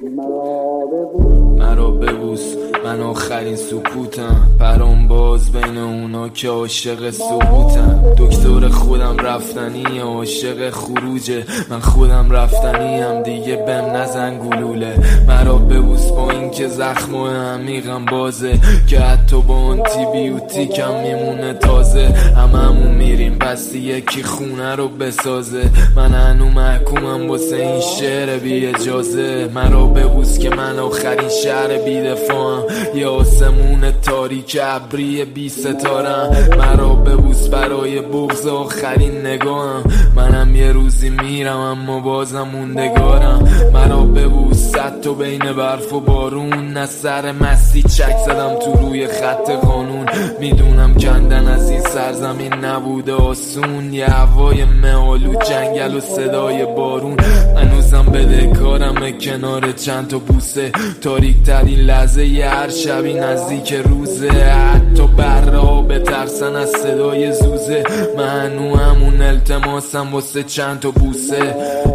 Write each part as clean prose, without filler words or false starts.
مرا ببوس، من آخرین سکوتم، پرام باز بین اونا که عاشق سقوطم. دکتر خودم رفتنی، عاشق خروجه، من خودم رفتنیم، دیگه بهم نزن گلوله. مرا ببوس با این که زخم و عمیقم بازه، که حتی با آنتی بیوتیکم میمونه تازه. هممون میریم پس یکی خونه رو بسازه، من هنو محکومم واسه این شعر بی اجازه. مرا ببوس که من آخرین شهر بی دفاعم، یه آسمون تاریک ابری بی ستارم. مرا ببوس برای بغض آخرین نگاهم، منم یه روزی میرم اما بازم موندگارم. مرا ببوس صد تا بین برف و بارون، نه سر مستی چک زدم تو روی خط قانون. میدونم کندن از این سرزمین نبوده آسون، یه هوای مه‌آلود جنگل و صدای بارون. هنوزم بدهکارمه کنار چند تا بوسه، تاریک ترین لحظه ی هر شبی نزدیک روزه. حتی بره ها بترسن از صدای زوزه، من هنو همون التماسم واسه چند تا بوسه.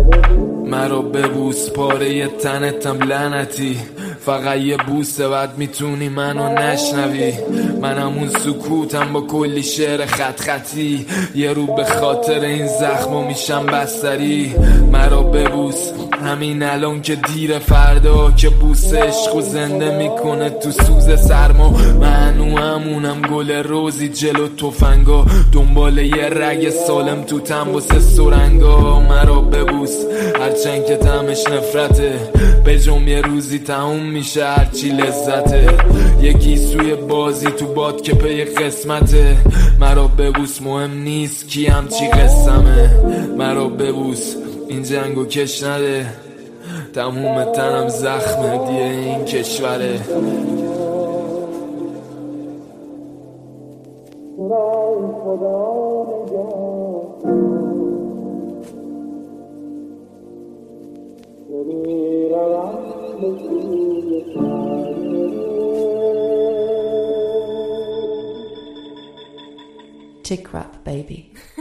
مرا ببوس پاره ی تنتم لعنتی، فقط یه بوسه بعد میتونی منو نشنوی. من همون سکوتم با کلی شعر خط خطی، یه رو به خاطر این زخما میشم بستری. مرا ببوس همین الان که دیر، فردا که بوس عشقو زنده میکنه تو سوز سرما. من همونم گل روزی جلو تفنگا، دنبال یه رگ سالم تو تنبوس سرنگا. مرا ببوس هرچند که طعمش نفرته، به جم یه روزی تموم میشه هرچی لذته. یکی سوی بازی تو باد که پی قسمته. مرا ببوس مهم نیست کی همچی قسمه. مرا ببوس این جنگو کش نده، تموم تنم زخمه دیه این کشوره. Tick rap baby.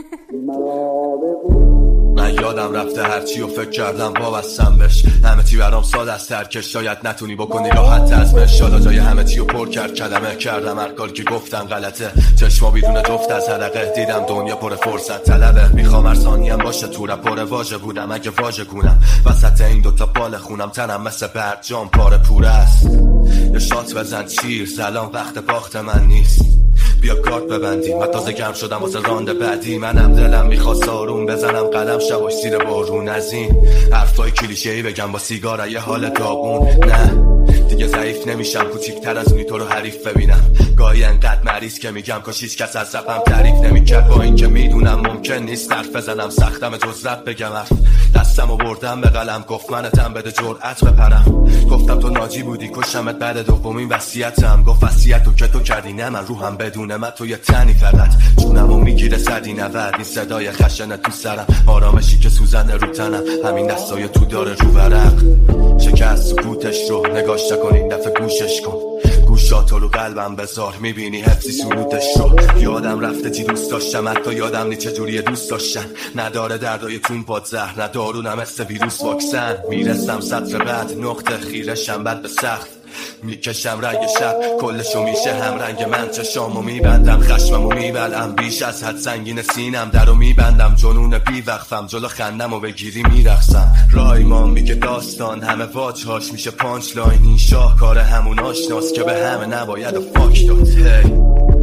من یادم رفته هرچی و فکر کردم وابستم بهش، همه چی برام ساده است ترکش، شاید نتونی بکنی راحت ازمش. حالا جای همه چی رو پر کرد کلمه، کردم هر کار که گفتم غلطه. چشما بیدون جفت از حلقه، دیدم دنیا پر فرصت طلبه. میخوام هر ثانیم باشه تو رپ پر واژه بودم، اگه واژه گونم وسط این دوتا بال خونم، تنم مثل برجام پاره پوره است. یه شات بزن چیر، سلام وقت باخت من نیست، بیا کارت ببندیم. من تازه گرم شدم واسه راند بعدی، منم دلم میخواست آروم بزنم قدم شباش زیر بارون. از این حرفای کلیشه‌ای بگم با سیگار یه حال داغون. نه دیگه ضعیف نمیشم، کوچیک‌تر از اونی تو رو حریف ببینم. گاهی انقدر مریض که میگم کاش هیچ کس از رپم تعریف نمیکرد، با این که میدونم ممکن نیست حرف بزنم، سختم جز رپ بگم. دستمو بردم به قلم، گفت منتم بده جرأت بپرم. گفتم تو ناجی بودی کشمت بعد دومین وصیتم. گفت وصیتو که تو کردی نه من روحم بدون من تو یه تنی فقط. جونمو میگیره سردی نورد، این صدای خشنه تو سرم، آرامشی که سوزنه رو تنم، همین دستای تو داره رو ورق. شکست سکوتش رو نگاش نکن این دفعه گوشش کن، گوشاتو رو قلبم بذار میبینی حفظی سرودش رو. یادم رفته چی دوست داشتم، حتی یادم نی چجوری دوست داشتن. نداره دردای تون پاد زهر، ندارونم مثل ویروس واکسن. میرسم سطر بعد نقطه خیرشم بد به سخت، میکشم رنگ شب کلشو میشه هم رنگ من. چشامو میبندم خشممو میبلم، بیش از حد سنگین سینم درو میبندم. جنون بی وقفم جلو خندمو بگیری میرقصم. رایمان میگه داستان همه واجهاش میشه پانچ لاین، این شاهکار همون آشناست که به همه نباید و فاک داد. هی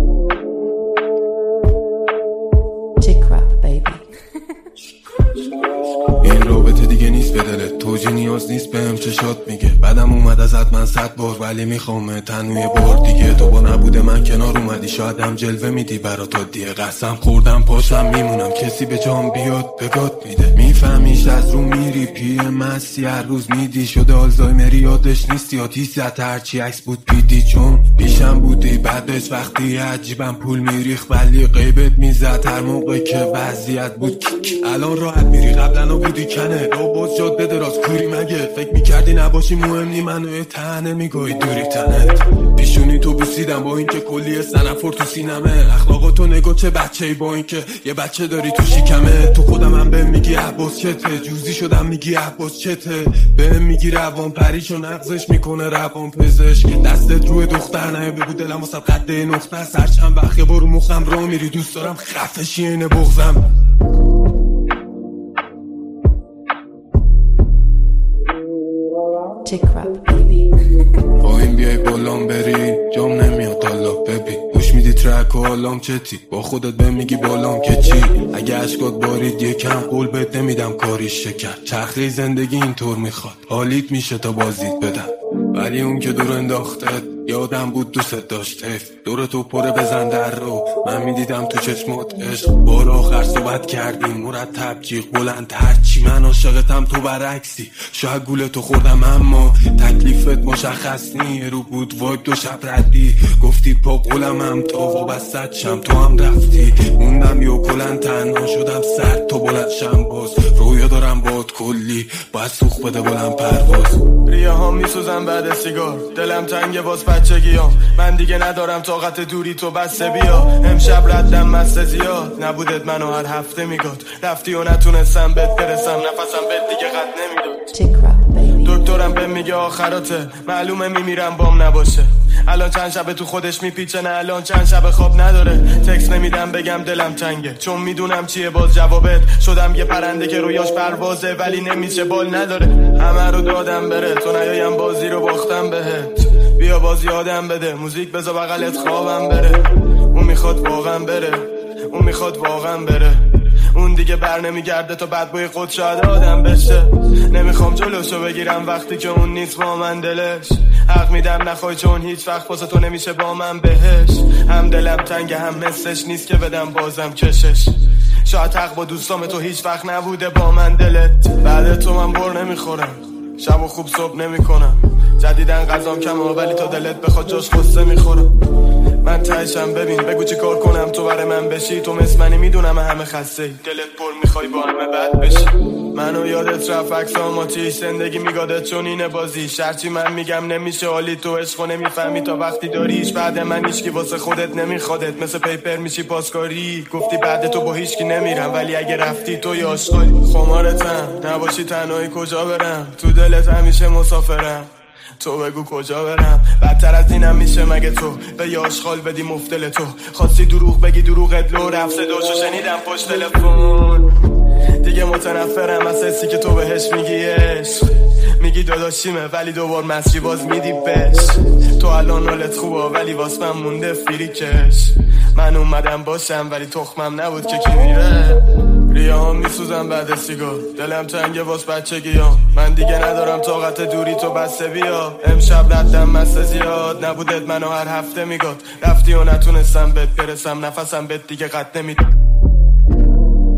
Tick rap baby. این رابطه دیگه نیست به دلت، توجی نیاز نیست بهم چشات میگه. بعدم اومد ازت من 100 بار، ولی میخوام تنوی بار دیگه. تو با نبود من کنار اومدی، شاید هم جلوه میدی برات دیگه. قسم خوردم پاشم میمونم، کسی به جام بیاد بگات میده. میفهمیش از رو میری پیر مستی، هر روز میدی شده آلزایمری، یادش نیستی یا تیزت هرچی عکس بود پیدی. چون پیشم بودی بعدش وقتی عجیبم پول میریخ، ولی غیبت میزد هر موقع که وضعیت بود. الان راحت میری قبلا بودی کنه، رو باز جاده دراز کوری مگه؟ فکر میکردی نباشی مهم نی منو یه تنه میگوی دوری تنت پیشونی تو بوسیدم با اینکه کلی سنفر تو سینمه اخلاقاتو نگاه چه بچه‌ای با اینکه یه بچه داری تو شکمه تو خودم هم بهم میگی عباس چته جوزی شدم میگی عباس چته بهم میگی روان پریشو نقضش میکنه روان پزشک دستت روی دختر نه بگو دلم واسه قد نقطه سر چند وقت یه بارو مخم را میری دوست دارم خفشی اینه بغضم Chick rap baby. با این بیای بلان بری جام نمیاد حالا ببی گوش میدی ترک و حالام چتی با خودت به میگی بالام که چی اگه عشقات بارید یکم قول بهت نمیدم کاریش شکر چرخه زندگی اینطور میخواد حالیت میشه تا بازیت بدم ولی اون که دور انداختت یادم بود دوست داشت دور تو پره بزن در رو من میدیدم تو چشمات عشق بار آخر صحبت کردیم مرتب جیغ بلند هرچی من عاشقتم تو برعکسی شاید گوله تو خوردم اما تکلیفت مشخص نی رو بود وایب دو شب ردی گفتی پا قولم هم تا وابستت شم تو هم رفتی موندم یا کلن تنها شدم سر تو بلند شم باز رویا دارم باد کلی باید سوخ بده بلند پرواز ریه ها میسوزم بعد سیگار دلم تنگه باز بچگیام من دیگه ندارم طاقت دوری تو بسته بیا امشب ردم مست زیاد نبودت منو هر هفته میگاد رفتی و نتونستم بهت برسم نفسم بهت دیگه قد نمیداد Chick rap baby. دکترم بهم میگه آخراته معلومه میمیرم بام نباشه الان چند شب تو خودش میپیچه نه الان چند شب خواب نداره تکس نمیدم بگم دلم تنگه چون میدونم چیه باز جوابت شدم یه پرنده که رویاش پروازه ولی نمیشه بال نداره همه رو دادم بره تو نیایم بازی رو باختم بهت بیا باز یادم بده موزیک بذار بغلت خوابم بره اون میخواد واقعا بره اون میخواد واقعا بره اون دیگه بر نمیگرده تا بعد بوی خود شاید آدم بشه نمیخوام جلوشو بگیرم وقتی که اون نیست با من دلش حق میدم نخوای چون هیچ وقت واسه تو نمیشه با من بهش هم دلم تنگه هم مثلش نیست که بدم بازم کشش شاید حق با دوستام تو هیچ وقت نبوده با من دلت بعد تو من بر نمیخورم شب و خوب صبح نمیکنم جدیدن غذام کمه ولی تا دلت بخواد جاش قصه میخورم من تهشم ببین بگو چی کار کنم تو برای من بشی تو مثل منی میدونم همه خسته دلت پر میخوای با همه بد بشی منو یادت رفت عکس آماتیش زندگی میگادت چون اینه بازی شرچی من میگم نمیشه حالی تو عشقو نمیفهمی تا وقتی داریش بعد من هیچکی واسه خودت نمیخوادت مثل پیپر میشی پاسکاری گفتی بعد تو با هیچکی نمیرم ولی اگه رفتی تو یاشقالی خمارتم نباشی تنهایی کجا برم تو دلت همیشه مسافرم تو بگو کجا برم بدتر از اینم میشه مگه تو به یاشخال بدی مفتل تو خواستی دروغ بگی دروغت لو رفت صداشو شنیدم پشت تلفن دیگه متنفرم از حسی که تو بهش میگی عشق میگی داداشیمه ولی دوبار مسجی باز میدی بش تو الان حالت خوبه ولی واس من مونده فیری کش من اومدم باشم ولی تخمم نبود که کی میره ریه ها میسوزم بعد سیگار دلم تنگه واس بچگیام من دیگه ندارم طاقت دوری تو بسته بیا امشب ردم مست زیاد نبودت منو هر هفته میگاد رفتی و نتونستم بهت برسم نفسم بهت دیگه قد نمیداد